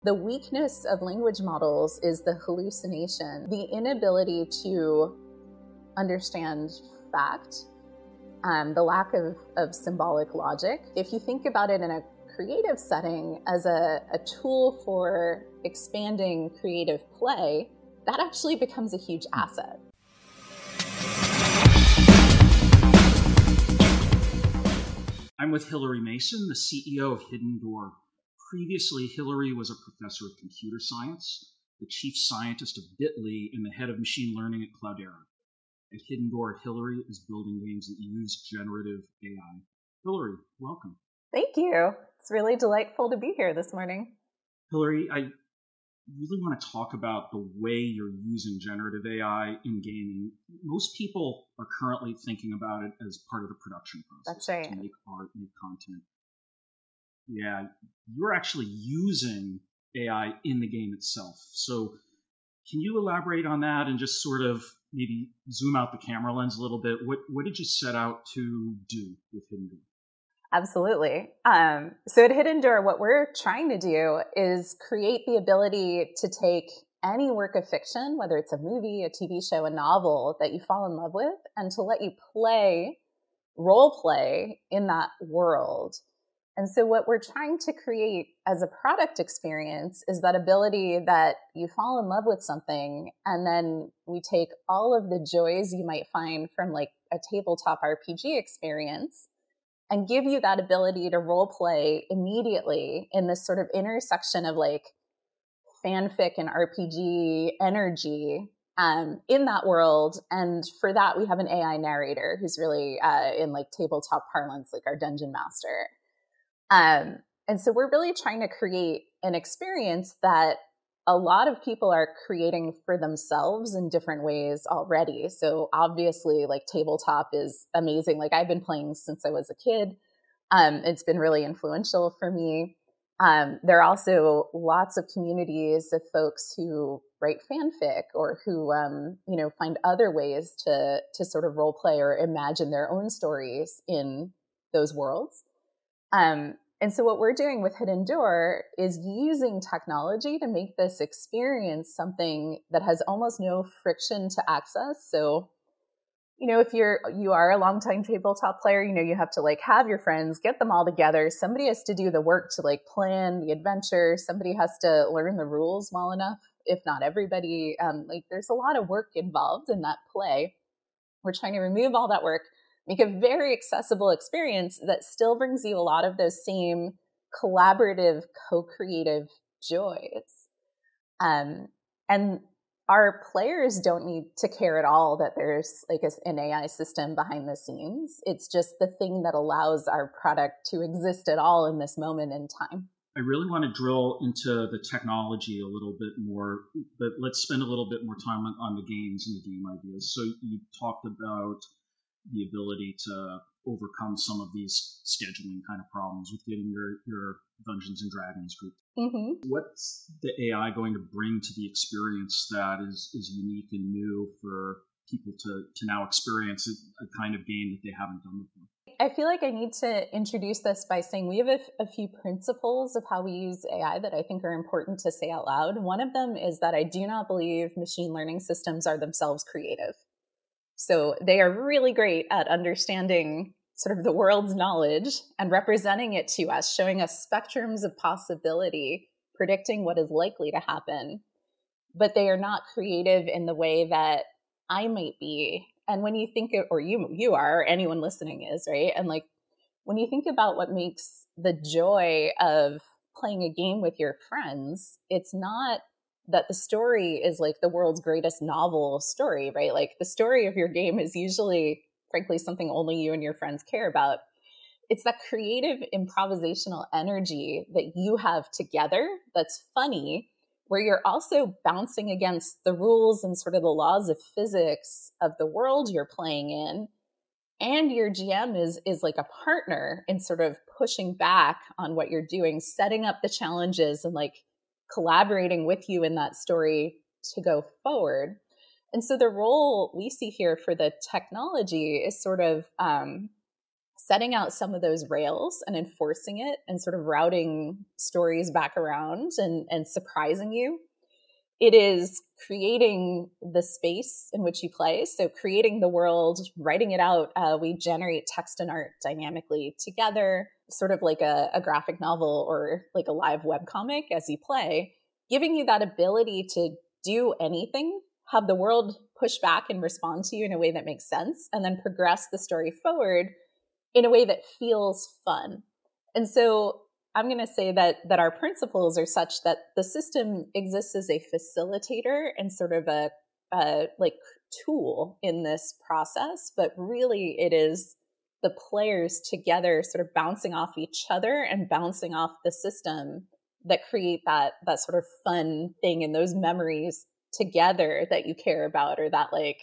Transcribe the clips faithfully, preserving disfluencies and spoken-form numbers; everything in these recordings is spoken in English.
The weakness of language models is the hallucination, the inability to understand fact, um, the lack of, of symbolic logic. If you think about it in a creative setting as a, a tool for expanding creative play, that actually becomes a huge asset. I'm with Hilary Mason, the C E O of Hidden Door. Previously, Hilary was a professor of computer science, the chief scientist of Bitly, and the head of machine learning at Cloudera. At Hidden Door, Hilary is building games that use generative A I. Hilary, welcome. Thank you. It's really delightful to be here this morning. Hilary, I really want to talk about the way you're using generative A I in gaming. Most people are currently thinking about it as part of the production process. That's right. To make art, make content. Yeah, you're actually using A I in the game itself. So can you elaborate on that and just sort of maybe zoom out the camera lens a little bit? What what did you set out to do with Hidden Door? Absolutely. Um, so at Hidden Door, what we're trying to do is create the ability to take any work of fiction, whether it's a movie, a T V show, a novel that you fall in love with, and to let you play, role play in that world. And so what we're trying to create as a product experience is that ability that you fall in love with something, and then we take all of the joys you might find from like a tabletop R P G experience and give you that ability to role play immediately in this sort of intersection of like fanfic and R P G energy um, in that world. And for that, we have an A I narrator who's really uh, in like tabletop parlance, like our dungeon master. Um, and so we're really trying to create an experience that a lot of people are creating for themselves in different ways already. So obviously, like tabletop is amazing. Like I've been playing since I was a kid. Um, it's been really influential for me. Um, there are also lots of communities of folks who write fanfic or who, um, you know, find other ways to to sort of role play or imagine their own stories in those worlds. Um, and so what we're doing with Hidden Door is using technology to make this experience something that has almost no friction to access. So, you know, if you're, you are a longtime tabletop player, you know, you have to like have your friends, get them all together. Somebody has to do the work to like plan the adventure. Somebody has to learn the rules well enough, if not everybody. Um, like there's a lot of work involved in that play. We're trying to remove all that work, make a very accessible experience that still brings you a lot of those same collaborative, co-creative joys. Um, and our players don't need to care at all that there's like a, an A I system behind the scenes. It's just the thing that allows our product to exist at all in this moment in time. I really want to drill into the technology a little bit more, but let's spend a little bit more time on, on the games and the game ideas. So you talked about the ability to overcome some of these scheduling kind of problems with getting your, your Dungeons and Dragons group. Mm-hmm. What's the A I going to bring to the experience that is, is unique and new for people to, to now experience a, a kind of game that they haven't done before? I feel like I need to introduce this by saying we have a, a few principles of how we use A I that I think are important to say out loud. One of them is that I do not believe machine learning systems are themselves creative. So they are really great at understanding sort of the world's knowledge and representing it to us, showing us spectrums of possibility, predicting what is likely to happen. But they are not creative in the way that I might be. And when you think of, or you you are, or anyone listening is, right? And like when you think about what makes the joy of playing a game with your friends, it's not that the story is like the world's greatest novel story, right? Like the story of your game is usually, frankly, something only you and your friends care about. It's that creative improvisational energy that you have together that's funny, where you're also bouncing against the rules and sort of the laws of physics of the world you're playing in. And your G M is, is like a partner in sort of pushing back on what you're doing, setting up the challenges and like collaborating with you in that story to go forward. And so the role we see here for the technology is sort of um, setting out some of those rails and enforcing it and sort of routing stories back around and, and surprising you. It is creating the space in which you play. So creating the world, writing it out. Uh, we generate text and art dynamically together, sort of like a, a graphic novel or like a live webcomic as you play, giving you that ability to do anything, have the world push back and respond to you in a way that makes sense, and then progress the story forward in a way that feels fun. And so I'm going to say that that our principles are such that the system exists as a facilitator and sort of a, a like tool in this process, but really it is the players together sort of bouncing off each other and bouncing off the system that create that that sort of fun thing and those memories together that you care about, or that like,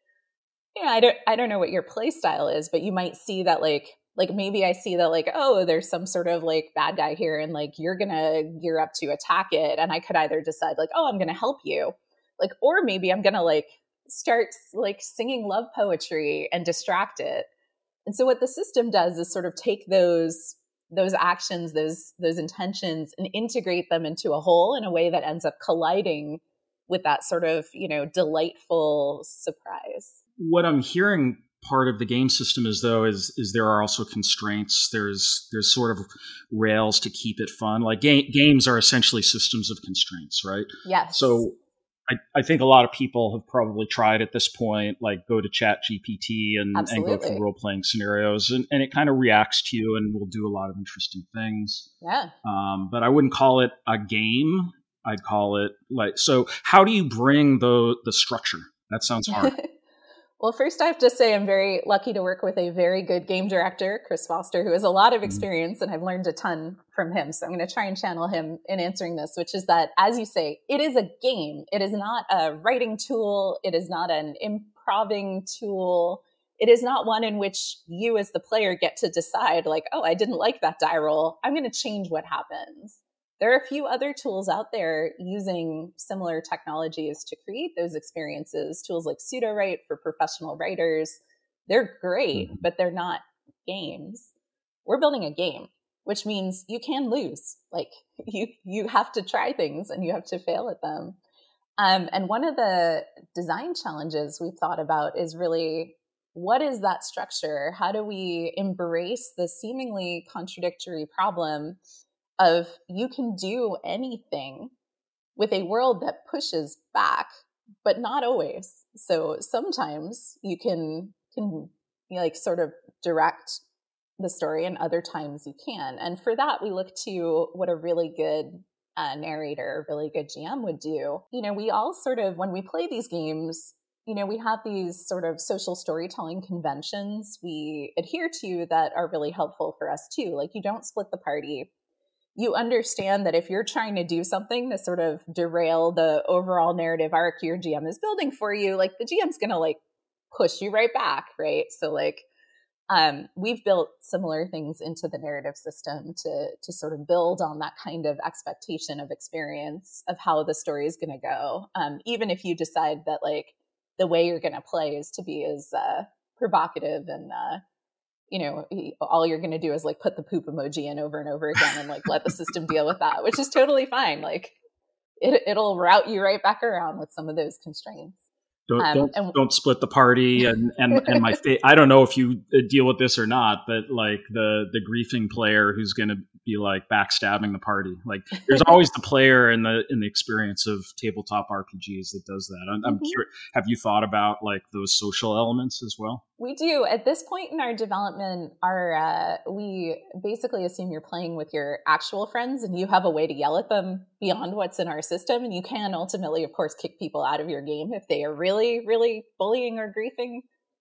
you know, I don't I don't know what your play style is, but you might see that like Like maybe I see that like, oh, there's some sort of like bad guy here and like you're going to gear up to attack it. And I could either decide like, oh, I'm going to help you. Like, or maybe I'm going to like start like singing love poetry and distract it. And so what the system does is sort of take those those actions, those those intentions and integrate them into a whole in a way that ends up colliding with that sort of, you know, delightful surprise. What I'm hearing part of the game system is though is is there are also constraints. There's there's sort of rails to keep it fun. Like ga- games are essentially systems of constraints, right? Yes. So I, I think a lot of people have probably tried at this point, like go to Chat G P T and, and go through role playing scenarios, and, and it kind of reacts to you and will do a lot of interesting things. Yeah. Um, but I wouldn't call it a game. I'd call it like, so how do you bring the the structure? That sounds hard. Well, first I have to say I'm very lucky to work with a very good game director, Chris Foster, who has a lot of experience, and I've learned a ton from him. So I'm going to try and channel him in answering this, which is that, as you say, it is a game. It is not a writing tool. It is not an improving tool. It is not one in which you as the player get to decide like, oh, I didn't like that die roll. I'm going to change what happens. There are a few other tools out there using similar technologies to create those experiences. Tools like Sudowrite for professional writers. They're great, mm-hmm. but they're not games. We're building a game, which means you can lose. Like you, you have to try things and you have to fail at them. Um, and one of the design challenges we've thought about is really, what is that structure? How do we embrace the seemingly contradictory problem of you can do anything with a world that pushes back, but not always. So sometimes you can can you know, like sort of direct the story, and other times you can. And for that, we look to what a really good uh, narrator, a really good G M would do. You know, we all sort of, when we play these games, you know, we have these sort of social storytelling conventions we adhere to that are really helpful for us too. Like you don't split the party. You understand that if you're trying to do something to sort of derail the overall narrative arc your G M is building for you, like the G M's going to like push you right back, right? So like um, we've built similar things into the narrative system to to sort of build on that kind of expectation of experience of how the story is going to go. Um, even if you decide that like the way you're going to play is to be as uh, provocative and uh, you know, all you're going to do is like put the poop emoji in over and over again and like let the system deal with that, which is totally fine. Like it, it'll route you right back around with some of those constraints. Don't um, don't, and, don't split the party. And and, and my fa- I don't know if you deal with this or not, but like the the griefing player who's going to be like backstabbing the party. Like there's always the player in the in the experience of tabletop R P Gs that does that. I'm, I'm mm-hmm. curious, have you thought about like those social elements as well? We do. At this point in our development, our uh, we basically assume you're playing with your actual friends and you have a way to yell at them beyond what's in our system. And you can ultimately, of course, kick people out of your game if they are really, really bullying or griefing.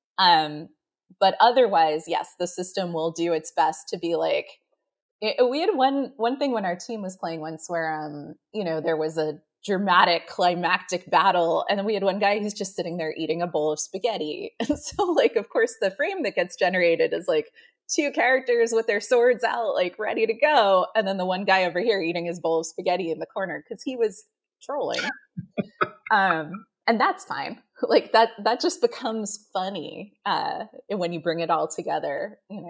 Um, but otherwise, yes, the system will do its best to be like, it, we had one one thing when our team was playing once where, um, you know, there was a dramatic climactic battle, and then we had one guy who's just sitting there eating a bowl of spaghetti. And so like, of course, the frame that gets generated is like two characters with their swords out, like ready to go, and then the one guy over here eating his bowl of spaghetti in the corner because he was trolling. um and that's fine. Like that that just becomes funny uh when you bring it all together, you know.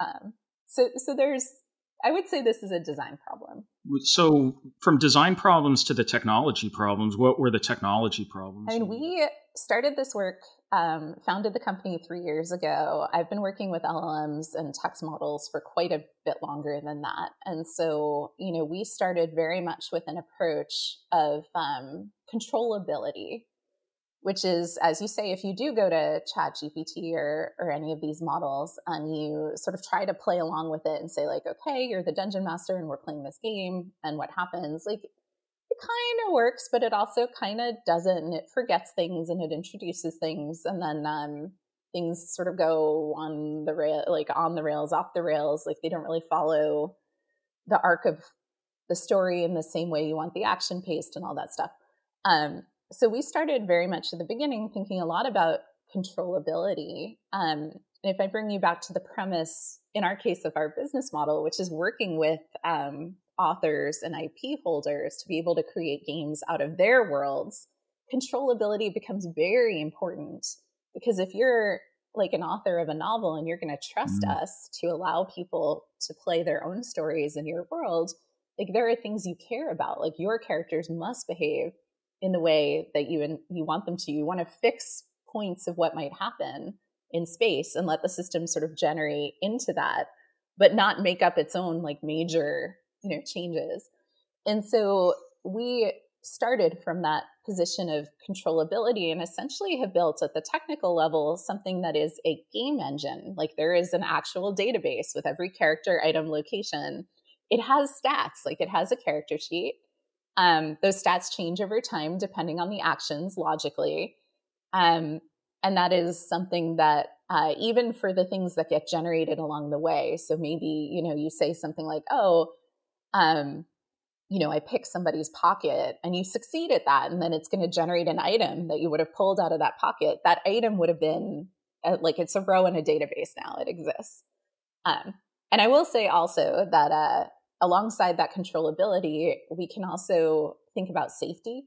Um, so, so there's, I would say this is a design problem. So from design problems to the technology problems, what were the technology problems? I mean, we started this work, um, founded the company three years ago. I've been working with L L Ms and text models for quite a bit longer than that. And so, you know, we started very much with an approach of um, controllability, which is, as you say, if you do go to ChatGPT or, or any of these models and you sort of try to play along with it and say like, okay, you're the dungeon master and we're playing this game and what happens, like it kind of works, but it also kind of doesn't, and it forgets things and it introduces things. And then um, things sort of go on the rail, like on the rails, off the rails. Like they don't really follow the arc of the story in the same way you want the action paced and all that stuff. Um, So we started very much at the beginning thinking a lot about controllability. Um, and if I bring you back to the premise, in our case of our business model, which is working with um, authors and I P holders to be able to create games out of their worlds, controllability becomes very important. Because if you're like an author of a novel and you're going to trust mm. us to allow people to play their own stories in your world, like there are things you care about, like your characters must behave in the way that you and you want them to. You want to fix points of what might happen in space and let the system sort of generate into that, but not make up its own like major, you know, changes. And so we started from that position of controllability and essentially have built at the technical level something that is a game engine. Like there is an actual database with every character, item, location. It has stats, like it has a character sheet. Um, those stats change over time depending on the actions logically. Um, and that is something that uh, even for the things that get generated along the way. So maybe, you know, you say something like, oh, um, you know, I pick somebody's pocket and you succeed at that. And then it's going to generate an item that you would have pulled out of that pocket. That item would have been uh, like it's a row in a database now. It exists. Um, and I will say also that uh, alongside that controllability, we can also think about safety.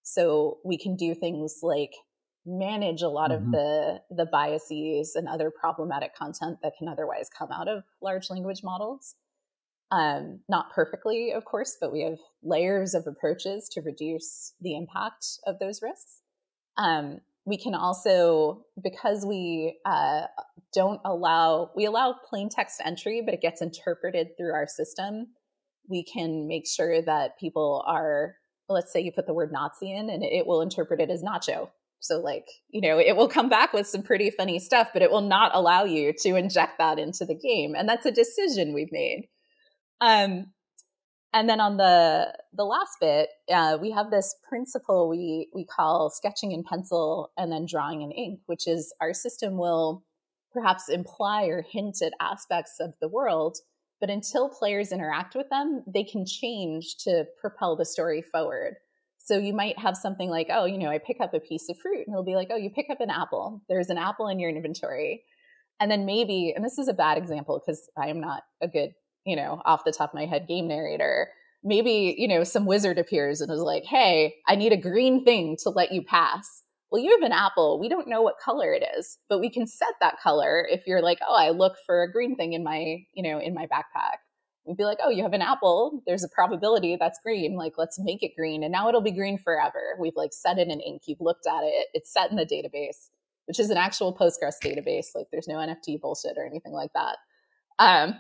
So we can do things like manage a lot mm-hmm. of the, the biases and other problematic content that can otherwise come out of large language models. Um, not perfectly, of course, but we have layers of approaches to reduce the impact of those risks. Um, we can also, because we uh, don't allow, we allow plain text entry, but it gets interpreted through our system. We can make sure that people are, let's say you put the word Nazi in and it will interpret it as nacho. So like, you know, it will come back with some pretty funny stuff, but it will not allow you to inject that into the game. And that's a decision we've made. Um, and then on the the last bit, uh, we have this principle we we call sketching in pencil and then drawing in ink, which is our system will perhaps imply or hint at aspects of the world, but until players interact with them, they can change to propel the story forward. So you might have something like, oh, you know, I pick up a piece of fruit, and it'll be like, oh, you pick up an apple. There's an apple in your inventory. And then maybe, and this is a bad example because I am not a good, you know, off the top of my head game narrator. Maybe, you know, some wizard appears and is like, hey, I need a green thing to let you pass. Well, you have an apple. We don't know what color it is, but we can set that color if you're like, oh, I look for a green thing in my, you know, in my backpack. We'd be like, oh, you have an apple. There's a probability that's green. Like, let's make it green. And now it'll be green forever. We've like set it in ink. You've looked at it. It's set in the database, which is an actual Postgres database. Like there's no N F T bullshit or anything like that. Um,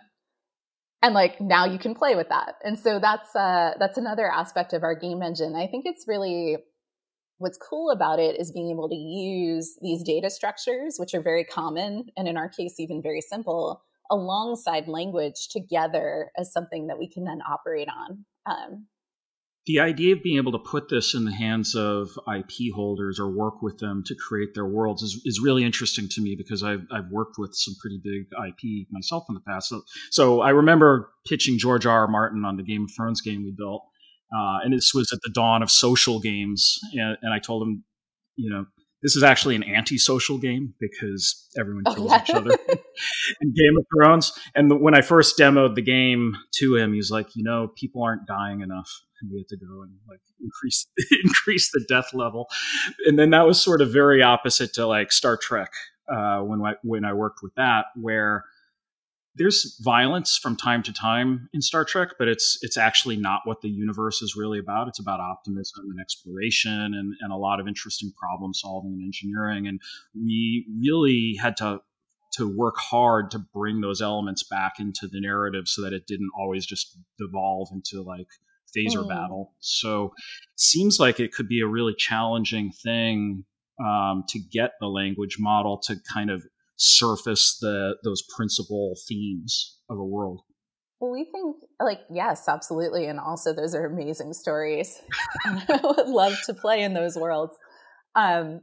And like now you can play with that. And so that's uh, that's another aspect of our game engine. I think it's really what's cool about it is being able to use these data structures, which are very common and in our case even very simple, alongside language together as something that we can then operate on. Um, The idea of being able to put this in the hands of I P holders or work with them to create their worlds is, is really interesting to me because I've, I've worked with some pretty big I P myself in the past. So, so I remember pitching George R. R. Martin on the Game of Thrones game we built. Uh, and this was at the dawn of social games. And, and I told him, you know, this is actually an anti-social game because everyone kills oh, yeah. each other in Game of Thrones. And the, when I first demoed the game to him, he's like, you know, people aren't dying enough. And we had to go and like increase increase the death level. And then that was sort of very opposite to like Star Trek uh, when I, when I worked with that, where there's violence from time to time in Star Trek, but it's it's actually not what the universe is really about. It's about optimism and exploration and, and a lot of interesting problem solving and engineering. And we really had to to work hard to bring those elements back into the narrative so that it didn't always just devolve into like phaser mm. battle. So it seems like it could be a really challenging thing um, to get the language model to kind of surface the those principal themes of a world. Well, we think like, yes, absolutely. And also those are amazing stories. And I would love to play in those worlds. Um,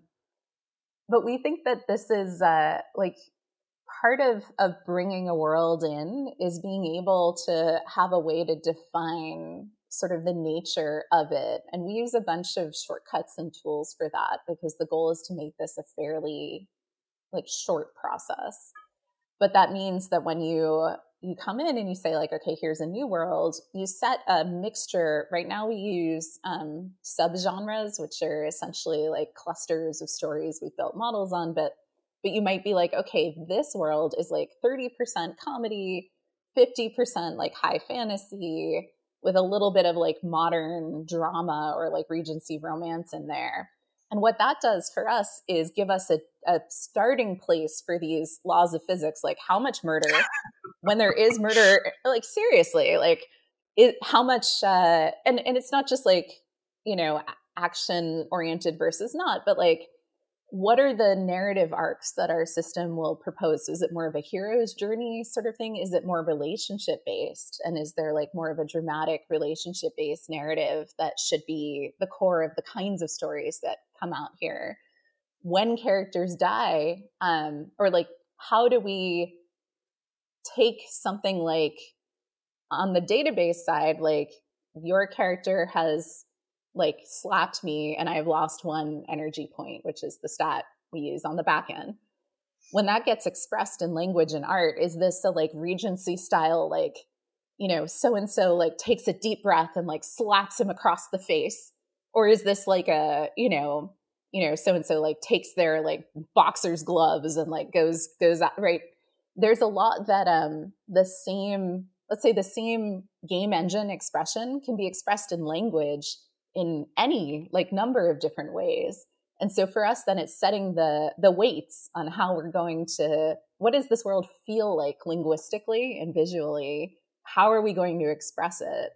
but we think that this is uh, like part of, of bringing a world in is being able to have a way to define sort of the nature of it. And we use a bunch of shortcuts and tools for that because the goal is to make this a fairly like short process. But that means that when you you come in and you say like, okay, here's a new world, you set a mixture. Right now we use um, subgenres, which are essentially like clusters of stories we've built models on. But but you might be like, okay, this world is like thirty percent comedy, fifty percent like high fantasy with a little bit of like modern drama or like Regency romance in there. And what that does for us is give us a, a starting place for these laws of physics, like how much murder, when there is murder, like seriously, like it, how much, uh, and, and it's not just like, you know, action oriented versus not, but like, what are the narrative arcs that our system will propose? Is it more of a hero's journey sort of thing? Is it more relationship based? And is there like more of a dramatic relationship based narrative that should be the core of the kinds of stories that come out here? When characters die, um, or like, how do we take something like on the database side, like your character has like slapped me and I've lost one energy point, which is the stat we use on the back end. When that gets expressed in language and art, is this a like Regency style, like, you know, so-and-so like takes a deep breath and like slaps him across the face? Or is this like a, you know, you know, so-and-so like takes their like boxer's gloves and like goes, goes out, right? There's a lot that um the same, let's say the same game engine expression can be expressed in language in any like number of different ways. And so for us, then it's setting the the weights on how we're going to, what does this world feel like linguistically and visually? How are we going to express it?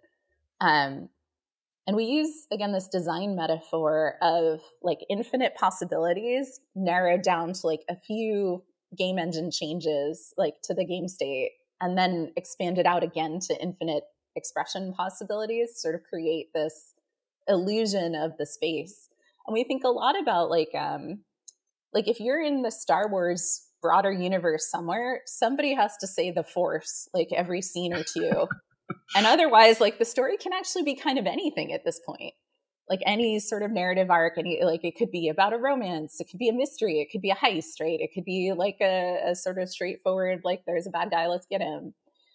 Um, and we use, again, this design metaphor of like infinite possibilities narrowed down to like a few game engine changes like to the game state, and then expanded out again to infinite expression possibilities, sort of create this illusion of the space. And we think a lot about like um like if you're in the Star Wars broader universe somewhere, somebody has to say the Force like every scene or two. And otherwise, like the story can actually be kind of anything at this point. Like any sort of narrative arc, any like it could be about a romance, it could be a mystery, it could be a heist, right? It could be like a, a sort of straightforward, like there's a bad guy, let's get him.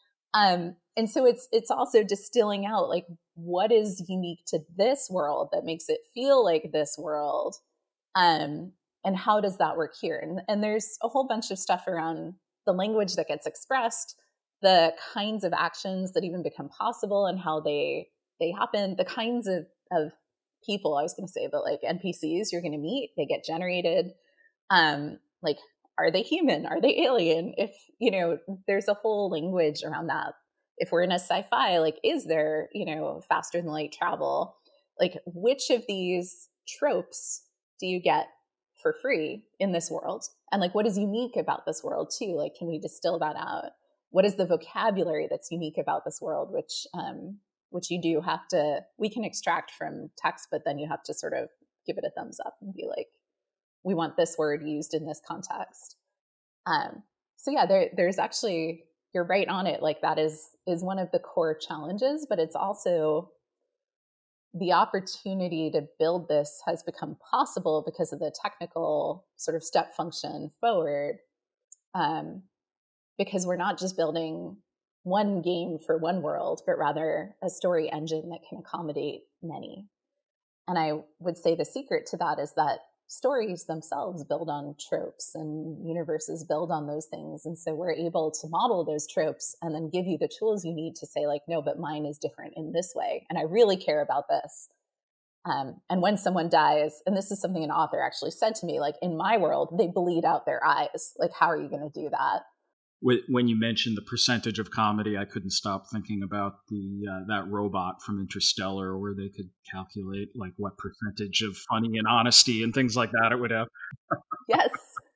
Um, and so it's it's also distilling out like what is unique to this world that makes it feel like this world, um, and how does that work here? And, and there's a whole bunch of stuff around the language that gets expressed, the kinds of actions that even become possible and how they they happen, the kinds of of people, I was going to say, but like N P Cs you're going to meet, they get generated. Um, like, are they human? Are they alien? If, you know, there's a whole language around that. If we're in a sci-fi, like, is there, you know, faster than light travel? Like, which of these tropes do you get for free in this world? And like, what is unique about this world too? Like, can we distill that out? What is the vocabulary that's unique about this world, which, um, which you do have to, we can extract from text, but then you have to sort of give it a thumbs up and be like, we want this word used in this context. Um, so yeah, there, there's actually, you're right on it. Like that is, is one of the core challenges, but it's also the opportunity to build this has become possible because of the technical sort of step function forward. Um, because we're not just building one game for one world, but rather a story engine that can accommodate many. And I would say the secret to that is that stories themselves build on tropes and universes build on those things. And so we're able to model those tropes and then give you the tools you need to say like, no, but mine is different in this way. And I really care about this. Um, and when someone dies, and this is something an author actually said to me, like in my world, they bleed out their eyes. Like, how are you going to do that? When you mentioned the percentage of comedy, I couldn't stop thinking about the uh, that robot from Interstellar, where they could calculate like what percentage of funny and honesty and things like that it would have. Yes.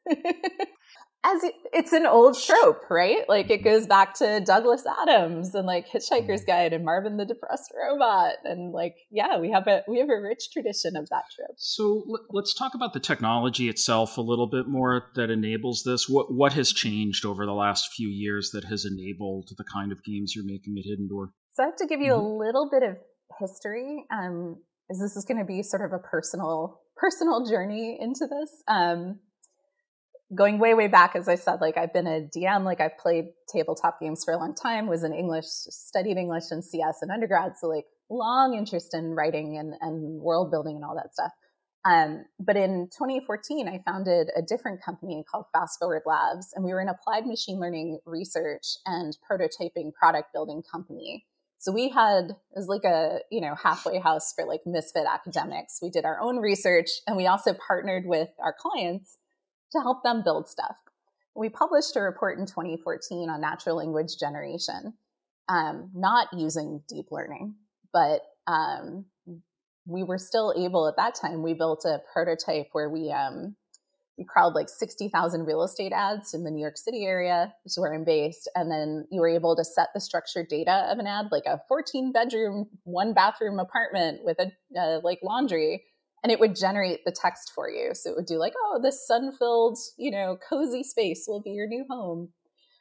As it, it's an old trope, right? Like it goes back to Douglas Adams and like Hitchhiker's Guide and Marvin the Depressed Robot. And like, yeah, we have a, we have a rich tradition of that trope. So let's talk about the technology itself a little bit more that enables this. What, what has changed over the last few years that has enabled the kind of games you're making at Hidden Door? So I have to give you mm-hmm. a little bit of history, um, as this is going to be sort of a personal, personal journey into this. Um, Going way, way back, as I said, like I've been a D M, like I've played tabletop games for a long time, was in English, studied English and C S in undergrad. So like long interest in writing and, and world building and all that stuff. Um, but in twenty fourteen, I founded a different company called Fast Forward Labs. And we were an applied machine learning research and prototyping product building company. So we had, it was like a, you know, halfway house for like misfit academics. We did our own research and we also partnered with our clients to help them build stuff. We published a report in twenty fourteen on natural language generation, um, not using deep learning, but um, we were still able at that time, we built a prototype where we um, we crawled like sixty thousand real estate ads in the New York City area, which is where I'm based. And then you were able to set the structured data of an ad, like a fourteen bedroom, one bathroom apartment with a uh, like laundry. And it would generate the text for you. So it would do like, oh, this sun-filled, you know, cozy space will be your new home.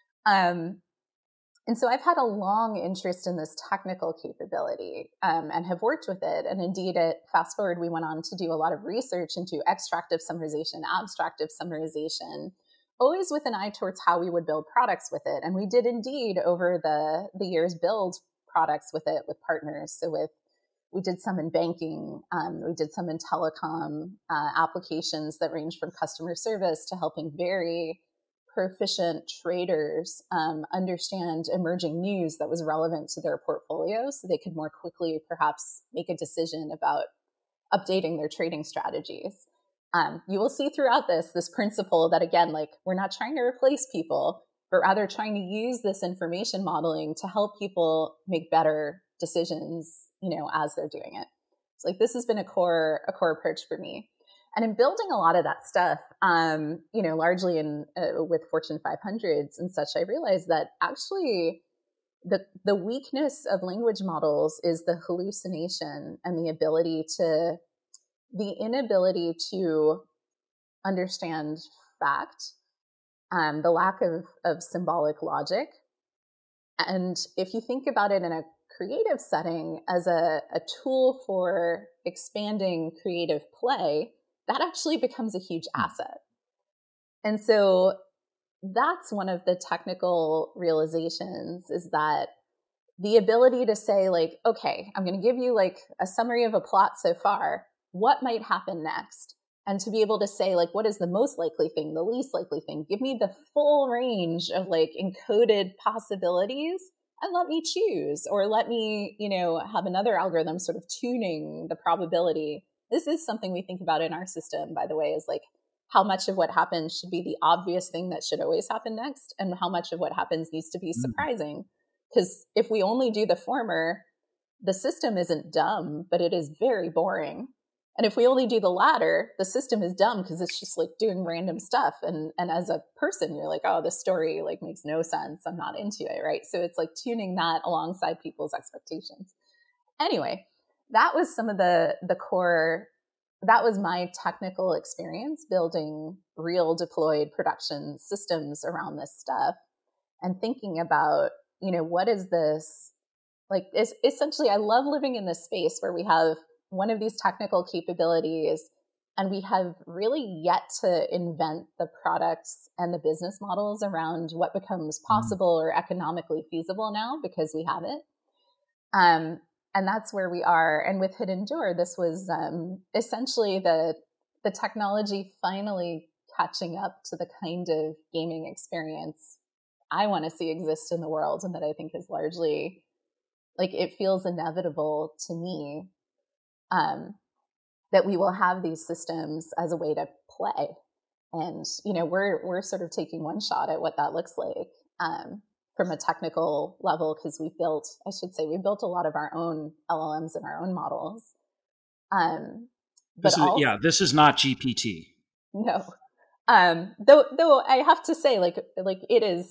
Um, and so I've had a long interest in this technical capability um, and have worked with it. And indeed at Fast Forward, we went on to do a lot of research into extractive summarization, abstractive summarization, always with an eye towards how we would build products with it. And we did indeed over the, the years build products with it with partners. So with We did some in banking. Um, we did some in telecom uh, applications that range from customer service to helping very proficient traders um, understand emerging news that was relevant to their portfolio so they could more quickly perhaps make a decision about updating their trading strategies. Um, you will see throughout this, this principle that, again, like we're not trying to replace people, but rather trying to use this information modeling to help people make better decisions, you know, as they're doing it. So like this has been a core, a core approach for me. And in building a lot of that stuff, um, you know, largely in uh, with Fortune five hundreds and such, I realized that actually the the weakness of language models is the hallucination and the ability to, the inability to understand fact, um, the lack of, of symbolic logic. And if you think about it in a creative setting as a, a tool for expanding creative play, that actually becomes a huge asset. And so that's one of the technical realizations, is that the ability to say like, okay, I'm going to give you like a summary of a plot so far. What might happen next? And to be able to say like, what is the most likely thing, the least likely thing? Give me the full range of like encoded possibilities and let me choose, or let me, you know, have another algorithm sort of tuning the probability. This is something we think about in our system, by the way, is like how much of what happens should be the obvious thing that should always happen next, and how much of what happens needs to be surprising. Because if we only do the former, the system isn't dumb, but it is very boring. And if we only do the latter, the system is dumb because it's just like doing random stuff. And, and as a person, you're like, oh, this story like makes no sense. I'm not into it, right? So it's like tuning that alongside people's expectations. Anyway, that was some of the, the core, that was my technical experience building real deployed production systems around this stuff and thinking about, you know, what is this? Like, it's, essentially, I love living in this space where we have one of these technical capabilities, and we have really yet to invent the products and the business models around what becomes possible or economically feasible now, because we have it. Um, and that's where we are. And with Hidden Door, this was um, essentially the, the the technology finally catching up to the kind of gaming experience I want to see exist in the world, and that I think is largely, like, it feels inevitable to me, um, that we will have these systems as a way to play. And, you know, we're, we're sort of taking one shot at what that looks like, um, from a technical level, because we've built, I should say, we've built a lot of our own L L Ms and our own models. Um, but this is, also, yeah, this is not G P T. No. Um, though, though I have to say, like, like it is,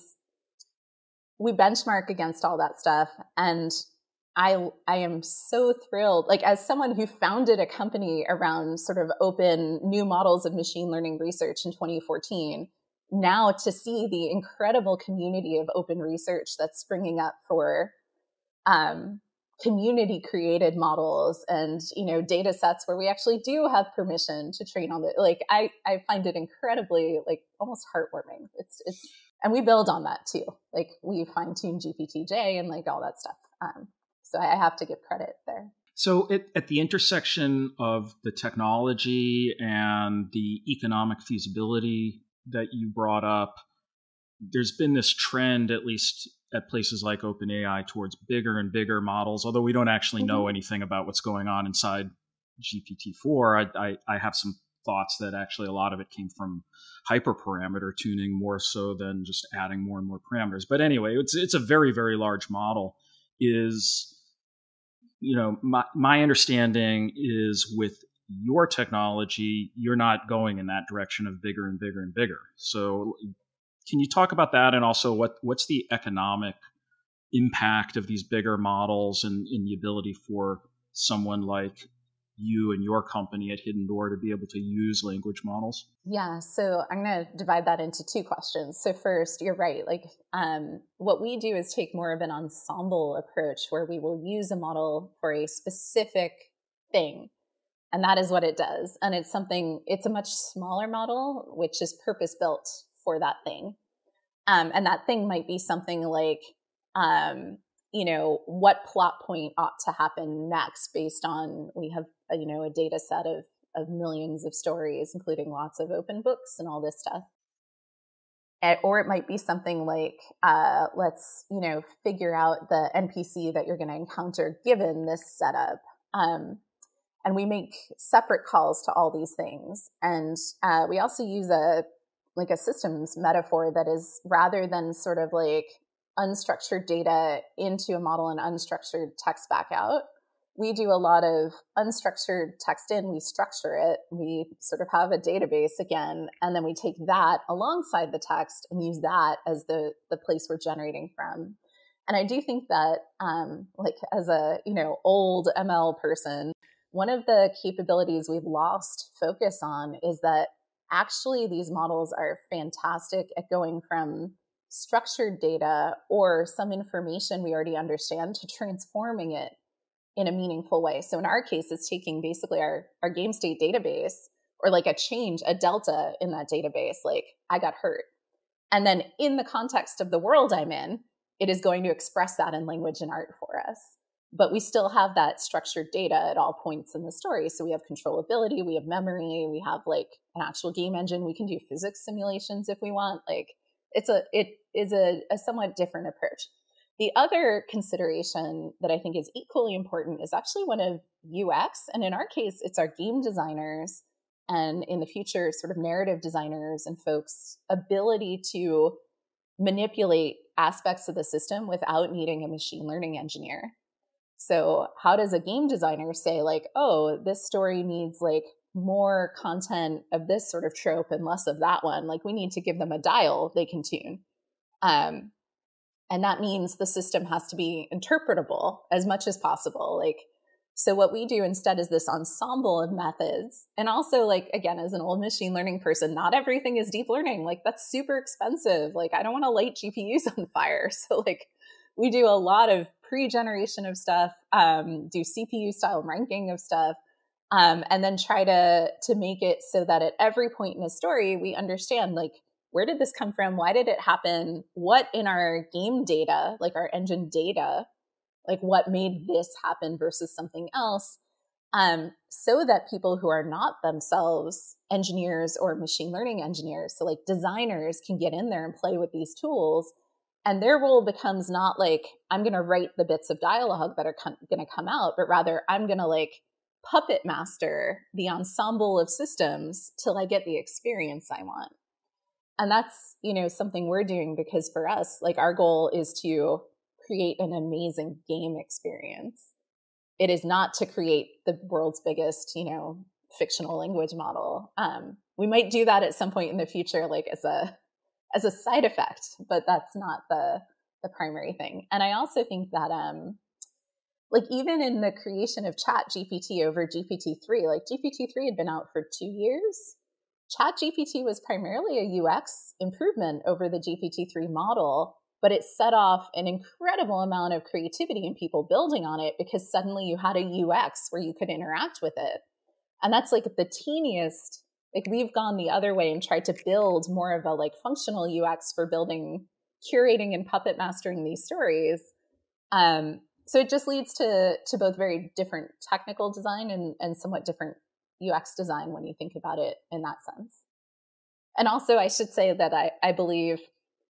we benchmark against all that stuff. And I, I am so thrilled, like, as someone who founded a company around sort of open new models of machine learning research in twenty fourteen, now to see the incredible community of open research that's springing up for, um, community created models and, you know, data sets where we actually do have permission to train on it. Like, I, I find it incredibly, like, almost heartwarming. It's, it's, and we build on that too. Like, we fine tune G P T J and like all that stuff. Um, so I have to give credit there. So it, at the intersection of the technology and the economic feasibility that you brought up, there's been this trend, at least at places like OpenAI, towards bigger and bigger models, although we don't actually know mm-hmm. anything about what's going on inside G P T four. I, I, I have some thoughts that actually a lot of it came from hyperparameter tuning more so than just adding more and more parameters. But anyway, it's it's a very, very large model. Is, you know, my, my understanding is with your technology, you're not going in that direction of bigger and bigger and bigger. So can you talk about that, and also what, what's the economic impact of these bigger models and, and the ability for someone like you and your company at Hidden Door to be able to use language models? Yeah, so I'm going to divide that into two questions. So first, you're right. Like, um, what we do is take more of an ensemble approach where we will use a model for a specific thing. And that is what it does. And it's something, it's a much smaller model, which is purpose built for that thing. Um, and that thing might be something like, um, you know, what plot point ought to happen next based on, we have, a, you know, a data set of, of millions of stories, including lots of open books and all this stuff. And, or it might be something like, uh, let's, you know, figure out the N P C that you're going to encounter given this setup. Um, and we make separate calls to all these things. And uh, we also use a, like a systems metaphor that is, rather than sort of like unstructured data into a model and unstructured text back out, we do a lot of unstructured text in, we structure it, we sort of have a database again, and then we take that alongside the text and use that as the, the place we're generating from. And I do think that, um, like as a, you know, old M L person, one of the capabilities we've lost focus on is that actually these models are fantastic at going from structured data or some information we already understand to transforming it in a meaningful way. So in our case, it's taking basically our, our game state database, or like a change, a delta in that database, like I got hurt. And then in the context of the world I'm in, it is going to express that in language and art for us. But we still have that structured data at all points in the story. So we have controllability, we have memory, we have like an actual game engine. We can do physics simulations if we want. Like it's a, it is a, a somewhat different approach. The other consideration that I think is equally important is actually one of U X. And in our case, it's our game designers, and in the future, sort of narrative designers and folks' ability to manipulate aspects of the system without needing a machine learning engineer. So how does a game designer say like, oh, this story needs like more content of this sort of trope and less of that one? Like we need to give them a dial they can tune. Um, and that means the system has to be interpretable as much as possible. Like, so what we do instead is this ensemble of methods. And also like, again, as an old machine learning person, not everything is deep learning. Like that's super expensive. Like I don't want to light G P Us on fire. So like we do a lot of pre-generation of stuff, um, do C P U style ranking of stuff, um, and then try to to make it so that at every point in the story, we understand like, where did this come from? Why did it happen? What in our game data, like our engine data, like what made this happen versus something else? um, so that people who are not themselves engineers or machine learning engineers, so like designers, can get in there and play with these tools. And their role becomes not like, I'm going to write the bits of dialogue that are com- going to come out, but rather I'm going to like puppet master the ensemble of systems till I get the experience I want. And that's, you know, something we're doing, because for us, like our goal is to create an amazing game experience. It is not to create the world's biggest, you know, fictional language model. Um, we might do that at some point in the future, like as a as a side effect, but that's not the the primary thing. And I also think that um, like even in the creation of Chat G P T over G P T three, like G P T three had been out for two years. Chat G P T was primarily a U X improvement over the G P T three model, but it set off an incredible amount of creativity in people building on it, because suddenly you had a U X where you could interact with it. And that's like the teeniest, like we've gone the other way and tried to build more of a like functional U X for building, curating and puppet mastering these stories. Um, so it just leads to to both very different technical design and, and somewhat different U X design when you think about it in that sense. And also I should say that I, I believe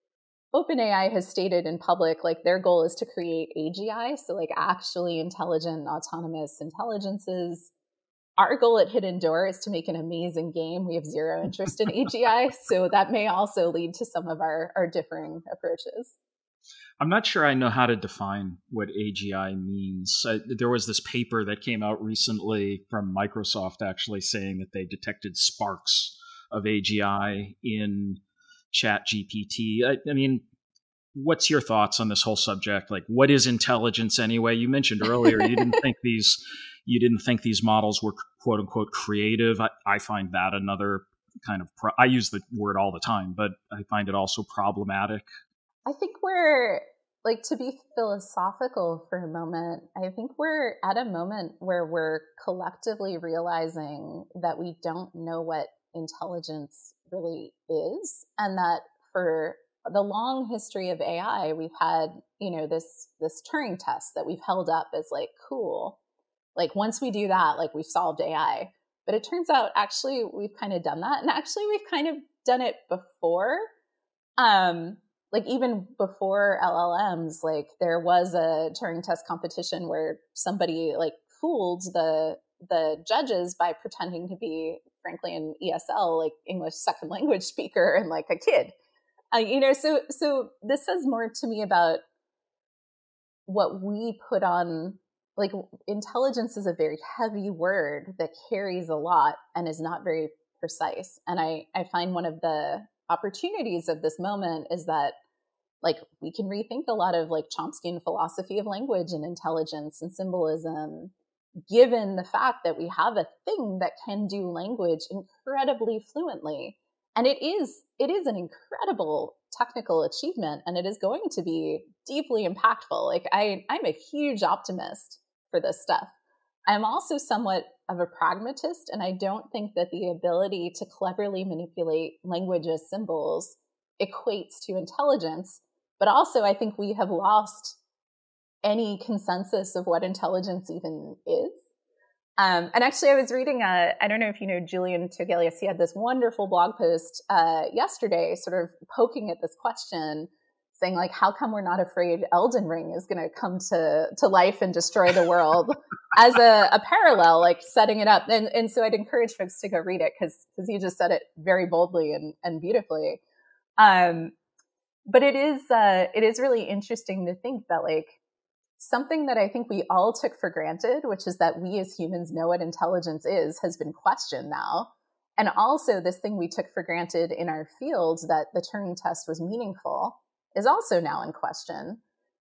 OpenAI has stated in public, like their goal is to create A G I, so like actually intelligent, autonomous intelligences. Our goal at Hidden Door is to make an amazing game. We have zero interest in A G I, so that may also lead to some of our, our differing approaches. I'm not sure I know how to define what A G I means. Uh, there was this paper that came out recently from Microsoft actually saying that they detected sparks of A G I in Chat G P T. I, I mean, what's your thoughts on this whole subject? Like, what is intelligence anyway? You mentioned earlier you didn't think these you didn't think these models were quote unquote creative. I, I find that another kind of pro- I use the word all the time, but I find it also problematic. I think we're, like, to be philosophical for a moment, I think we're at a moment where we're collectively realizing that we don't know what intelligence really is, and that for the long history of A I, we've had, you know, this this Turing test that we've held up as like, cool. Like once we do that, like we've solved A I. But it turns out actually we've kind of done that. And actually we've kind of done it before. Um, like even before L L Ms, like there was a Turing test competition where somebody like fooled the the judges by pretending to be, frankly, an E S L, like English second language speaker, and like a kid. Uh, you know, so so this says more to me about what we put on, like intelligence is a very heavy word that carries a lot and is not very precise. And I, I find one of the opportunities of this moment is that like we can rethink a lot of like Chomskyan philosophy of language and intelligence and symbolism, given the fact that we have a thing that can do language incredibly fluently. And it is it is an incredible technical achievement, and it is going to be deeply impactful. Like I, I'm a huge optimist for this stuff. I'm also somewhat of a pragmatist, and I don't think that the ability to cleverly manipulate language as symbols equates to intelligence. But also, I think we have lost any consensus of what intelligence even is. Um, and actually, I was reading, a, I don't know if you know Julian Togelius, he had this wonderful blog post uh, yesterday sort of poking at this question, saying like, how come we're not afraid Elden Ring is going to come to to life and destroy the world as a, a parallel, like setting it up. And, and so I'd encourage folks to go read it because because he just said it very boldly and, and beautifully. Um, but it is uh, it is really interesting to think that like, something that I think we all took for granted, which is that we as humans know what intelligence is, has been questioned now. And also this thing we took for granted in our field, that the Turing test was meaningful, is also now in question.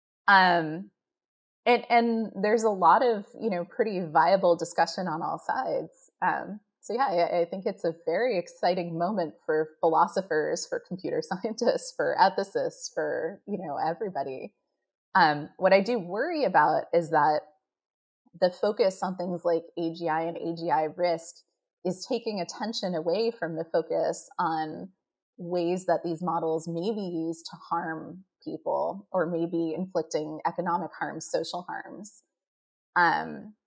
Um, and, and there's a lot of, you know, pretty viable discussion on all sides. Um, so yeah, I, I think it's a very exciting moment for philosophers, for computer scientists, for ethicists, for, you know, everybody. Um, what I do worry about is that the focus on things like A G I and A G I risk is taking attention away from the focus on ways that these models may be used to harm people or maybe inflicting economic harms, social harms. Um,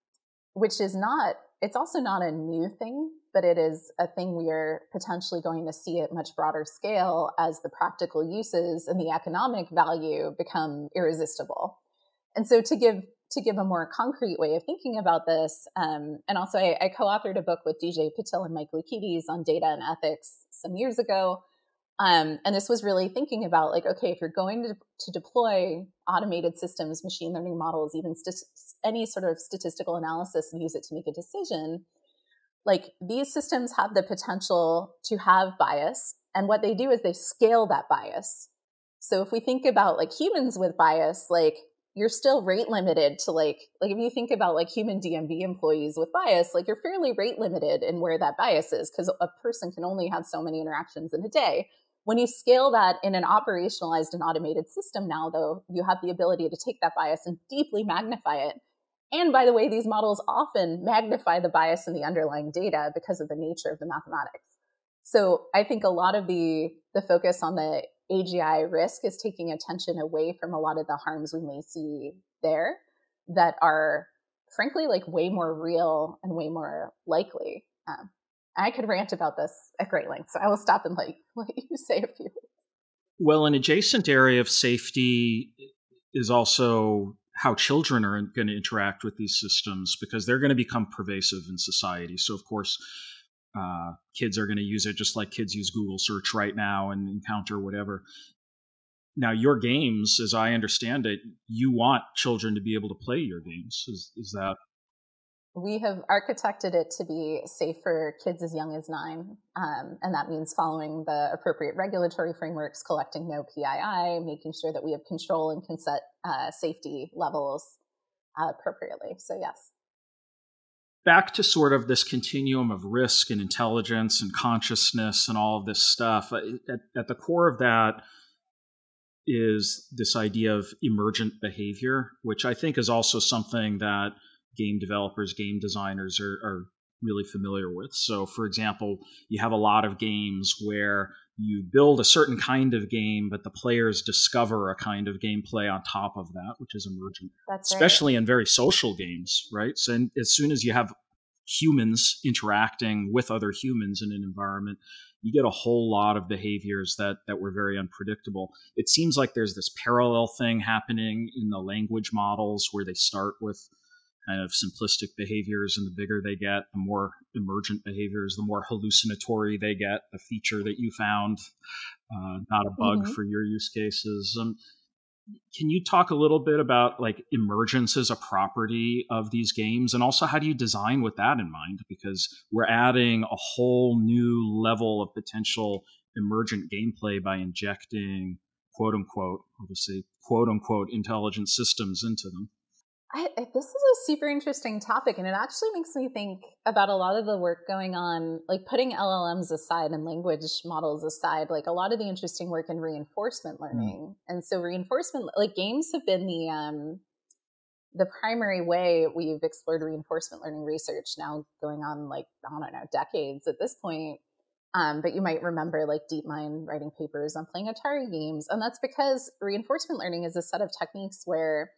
which is not, it's also not a new thing, but it is a thing we are potentially going to see at much broader scale as the practical uses and the economic value become irresistible. And so to give to give a more concrete way of thinking about this, um, and also I, I co-authored a book with D J Patil and Mike Lukides on data and ethics some years ago. Um, and this was really thinking about like, okay, if you're going to, to deploy automated systems, machine learning models, even st- any sort of statistical analysis and use it to make a decision, like these systems have the potential to have bias. And what they do is they scale that bias. So if we think about like humans with bias, like you're still rate limited to like, like if you think about like human D M V employees with bias, like you're fairly rate limited in where that bias is because a person can only have so many interactions in a day. When you scale that in an operationalized and automated system now, though, you have the ability to take that bias and deeply magnify it. And by the way, these models often magnify the bias in the underlying data because of the nature of the mathematics. So I think a lot of the, the focus on the A G I risk is taking attention away from a lot of the harms we may see there that are frankly like way more real and way more likely. Um, I could rant about this at great length, so I will stop and like let you say a few. Well, an adjacent area of safety is also how children are going to interact with these systems because they're going to become pervasive in society. So, of course, uh, kids are going to use it just like kids use Google search right now and encounter whatever. Now, your games, as I understand it, you want children to be able to play your games. Is, is that... We have architected it to be safe for kids as young as nine. Um, and that means following the appropriate regulatory frameworks, collecting no P I I, making sure that we have control and can set uh, safety levels uh, appropriately. So yes. Back to sort of this continuum of risk and intelligence and consciousness and all of this stuff. At, at the core of that is this idea of emergent behavior, which I think is also something that game developers, game designers are, are really familiar with. So, for example, you have a lot of games where you build a certain kind of game, but the players discover a kind of gameplay on top of that, which is emergent. That's especially right. in very social games, right? So in, as soon as you have humans interacting with other humans in an environment, you get a whole lot of behaviors that, that were very unpredictable. It seems like there's this parallel thing happening in the language models where they start with kind of simplistic behaviors, and the bigger they get, the more emergent behaviors, the more hallucinatory they get, the feature that you found, uh, not a bug Mm-hmm. for your use cases. Um, can you talk a little bit about like emergence as a property of these games, and also how do you design with that in mind? Because we're adding a whole new level of potential emergent gameplay by injecting quote unquote, I'll just say quote unquote intelligent systems into them. I, this is a super interesting topic, and it actually makes me think about a lot of the work going on, like putting L L Ms aside and language models aside, like a lot of the interesting work in reinforcement learning. Mm. And so reinforcement, like games have been the um, the primary way we've explored reinforcement learning research now going on like, I don't know, decades at this point. Um, but you might remember like DeepMind writing papers on playing Atari games. And that's because reinforcement learning is a set of techniques where,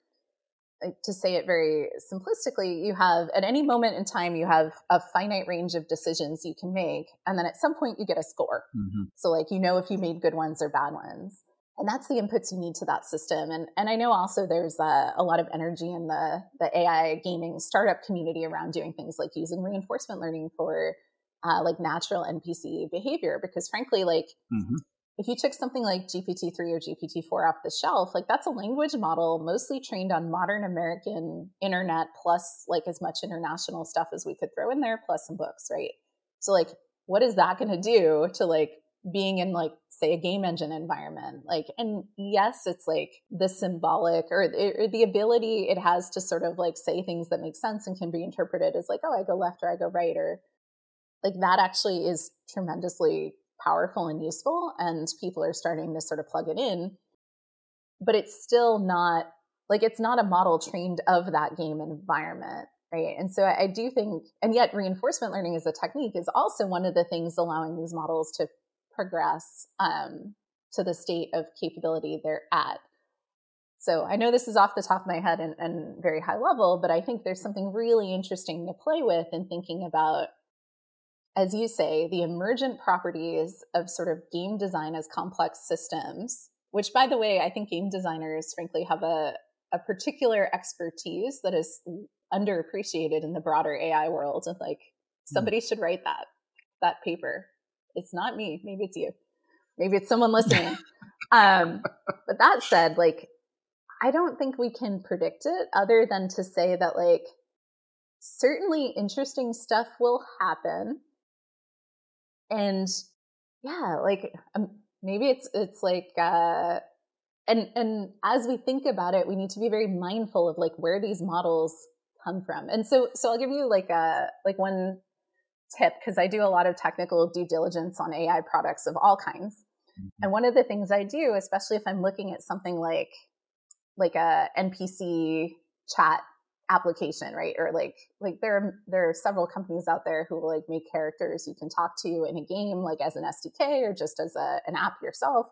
to say it very simplistically, you have at any moment in time, you have a finite range of decisions you can make. And then at some point you get a score. Mm-hmm. So like, you know, if you made good ones or bad ones. And that's the inputs you need to that system. And and I know also there's a, a lot of energy in the, the A I gaming startup community around doing things like using reinforcement learning for uh, like natural N P C behavior. Because frankly, like, mm-hmm. if you took something like G P T three or G P T four off the shelf, like that's a language model mostly trained on modern American internet plus like as much international stuff as we could throw in there, plus some books, right? So like, what is that going to do to like being in like, say, a game engine environment? Like, and yes, it's like the symbolic or, or the ability it has to sort of like say things that make sense and can be interpreted as like, oh, I go left or I go right, or like that actually is tremendously powerful and useful, and people are starting to sort of plug it in, but it's still not like, it's not a model trained of that game environment, right? And so I do think, and yet reinforcement learning as a technique is also one of the things allowing these models to progress um, to the state of capability they're at. So I know this is off the top of my head and, and very high level, but I think there's something really interesting to play with in thinking about, as you say, the emergent properties of sort of game design as complex systems, which, by the way, I think game designers, frankly, have a, a particular expertise that is underappreciated in the broader A I world. And like, somebody mm. should write that, that paper. It's not me. Maybe it's you. Maybe it's someone listening. um, but that said, like, I don't think we can predict it other than to say that, like, certainly interesting stuff will happen. And yeah, like, um, maybe it's, it's like, uh, and, and as we think about it, we need to be very mindful of like where these models come from. And so, so I'll give you like a, like one tip, because I do a lot of technical due diligence on A I products of all kinds. Mm-hmm. And one of the things I do, especially if I'm looking at something like, like a N P C chat application, right? Or like, like there are, there are several companies out there who will like make characters you can talk to in a game, like as an S D K or just as a, an app yourself,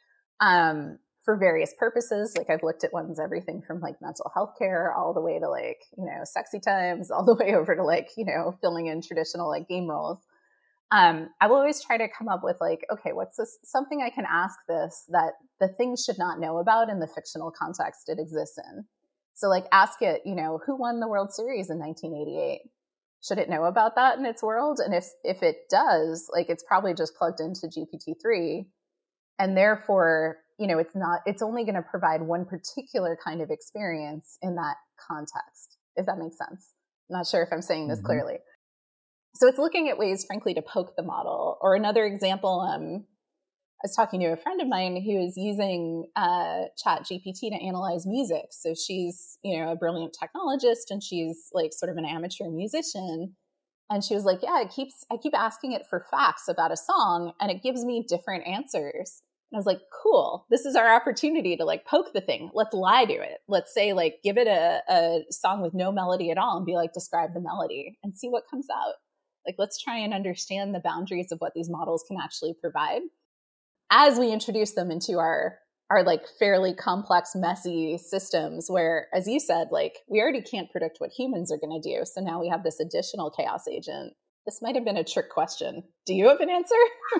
um, for various purposes. Like I've looked at ones, everything from like mental health care all the way to like, you know, sexy times, all the way over to like, you know, filling in traditional like game roles. Um, I will always try to come up with like, okay, what's this, something I can ask this that the thing should not know about in the fictional context it exists in. So like ask it, you know, who won the World Series in nineteen eighty-eight? Should it know about that in its world? And if, if it does, like it's probably just plugged into G P T three. And therefore, you know, it's not, it's only going to provide one particular kind of experience in that context, if that makes sense. I'm not sure if I'm saying this mm-hmm. clearly. So it's looking at ways, frankly, to poke the model. Or another example, um, I was talking to a friend of mine who is using uh, Chat G P T to analyze music. So she's, you know, a brilliant technologist, and she's like sort of an amateur musician. And she was like, yeah, it keeps, I keep asking it for facts about a song, and it gives me different answers. And I was like, cool, this is our opportunity to like poke the thing. Let's lie to it. Let's say like, give it a, a song with no melody at all and be like, describe the melody and see what comes out. Like, let's try and understand the boundaries of what these models can actually provide as we introduce them into our, our like fairly complex, messy systems where, as you said, like we already can't predict what humans are going to do. So now we have this additional chaos agent. This might have been a trick question. Do you have an answer?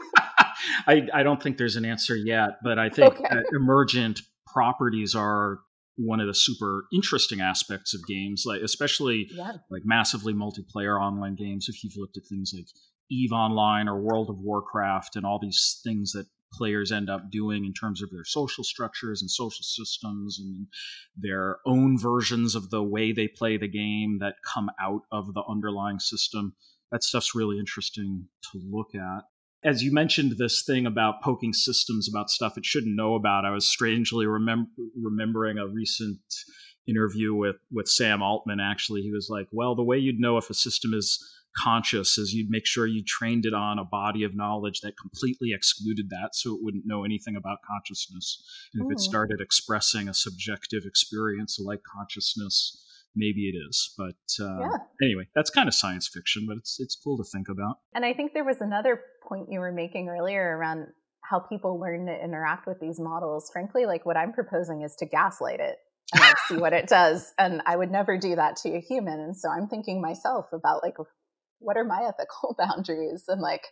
I, I don't think there's an answer yet, but I think okay. that emergent properties are one of the super interesting aspects of games, like especially yeah. like massively multiplayer online games. If you've looked at things like EVE Online or World of Warcraft and all these things that players end up doing in terms of their social structures and social systems and their own versions of the way they play the game that come out of the underlying system, that stuff's really interesting to look at. As you mentioned this thing about poking systems about stuff it shouldn't know about, I was strangely remem- remembering a recent interview with, with Sam Altman, actually. He was like, well, the way you'd know if a system is conscious is you'd make sure you trained it on a body of knowledge that completely excluded that so it wouldn't know anything about consciousness. And if it started expressing a subjective experience like consciousness, maybe it is. But uh, yeah. anyway, that's kind of science fiction, but it's it's cool to think about. And I think there was another point you were making earlier around how people learn to interact with these models. Frankly, like what I'm proposing is to gaslight it and like see what it does. And I would never do that to a human. And so I'm thinking myself about like, what are my ethical boundaries? And like,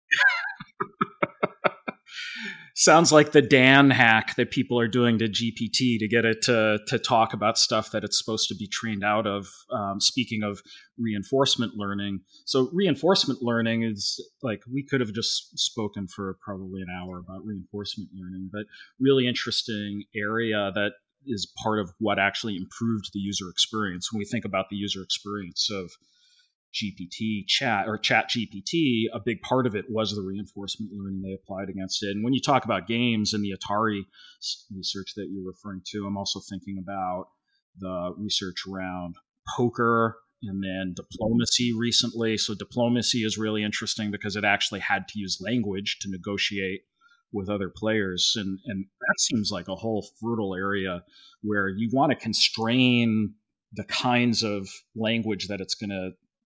sounds like the Dan hack that people are doing to G P T to get it to to talk about stuff that it's supposed to be trained out of. Um, speaking of reinforcement learning, so reinforcement learning is like, we could have just spoken for probably an hour about reinforcement learning, but really interesting area that is part of what actually improved the user experience. When we think about the user experience of G P T chat or Chat G P T, a big part of it was the reinforcement learning they applied against it. And when you talk about games and the Atari research that you're referring to, I'm also thinking about the research around poker and then diplomacy recently. So diplomacy is really interesting because it actually had to use language to negotiate with other players. And, and that seems like a whole fertile area where you want to constrain the kinds of language that it's going to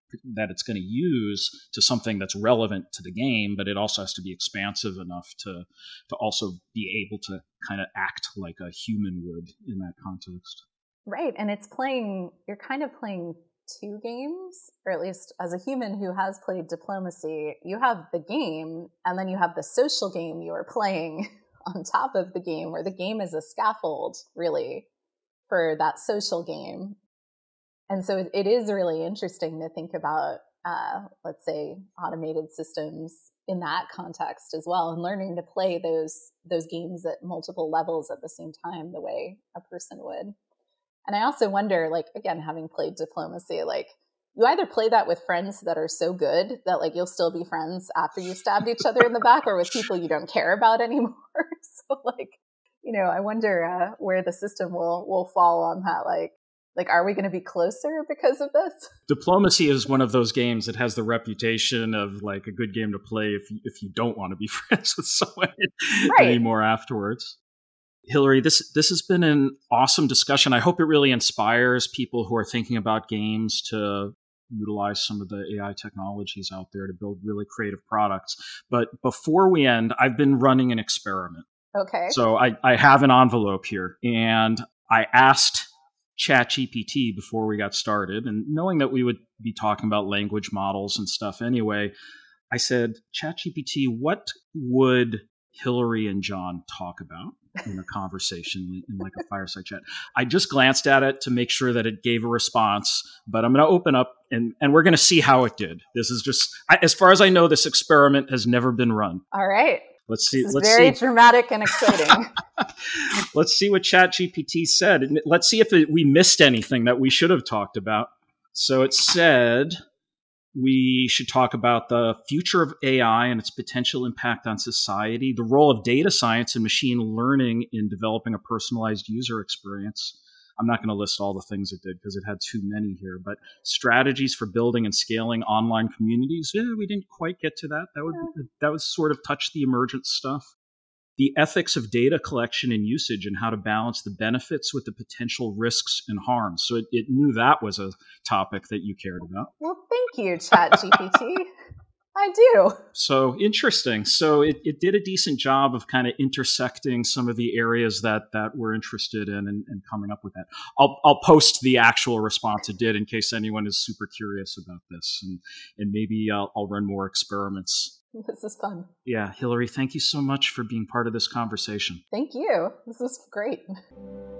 that it's going to use to something that's relevant to the game, but it also has to be expansive enough to to also be able to kind of act like a human would in that context. Right. And it's playing, you're kind of playing two games, or at least as a human who has played Diplomacy, you have the game and then you have the social game you are playing on top of the game, where the game is a scaffold really for that social game. And so it, it is really interesting to think about, uh, let's say, automated systems in that context as well, and learning to play those those games at multiple levels at the same time, the way a person would. And I also wonder, like, again, having played Diplomacy, like, you either play that with friends that are so good that, like, you'll still be friends after you stabbed each other in the back, or with people you don't care about anymore. So, like, you know, I wonder uh, where the system will will fall on that, like, Like, are we going to be closer because of this? Diplomacy is one of those games that has the reputation of like a good game to play if you, if you don't want to be friends with someone right. anymore afterwards. Hillary, this this has been an awesome discussion. I hope it really inspires people who are thinking about games to utilize some of the A I technologies out there to build really creative products. But before we end, I've been running an experiment. Okay. So I, I have an envelope here, and I asked ChatGPT before we got started, and knowing that we would be talking about language models and stuff anyway, I said, ChatGPT, what would Hillary and John talk about in a conversation, in like a fireside chat? I just glanced at it to make sure that it gave a response, but I'm going to open up and, and we're going to see how it did. This is just, I, as far as I know, this experiment has never been run. All right. Let's see. This is let's very see. dramatic and exciting. Let's see what ChatGPT said. And let's see if it, we missed anything that we should have talked about. So it said we should talk about the future of A I and its potential impact on society, the role of data science and machine learning in developing a personalized user experience. I'm not going to list all the things it did because it had too many here, but strategies for building and scaling online communities. Yeah, we didn't quite get to that. That would be, that was sort of touch the emergent stuff. The ethics of data collection and usage and how to balance the benefits with the potential risks and harms. So it, it knew that was a topic that you cared about. Well, thank you, ChatGPT. I do. So interesting. So it, it did a decent job of kind of intersecting some of the areas that that we're interested in and, and coming up with that. I'll I'll post the actual response it did in case anyone is super curious about this, and and maybe I'll, I'll run more experiments. This is fun. Yeah, Hillary, thank you so much for being part of this conversation. Thank you. This is great.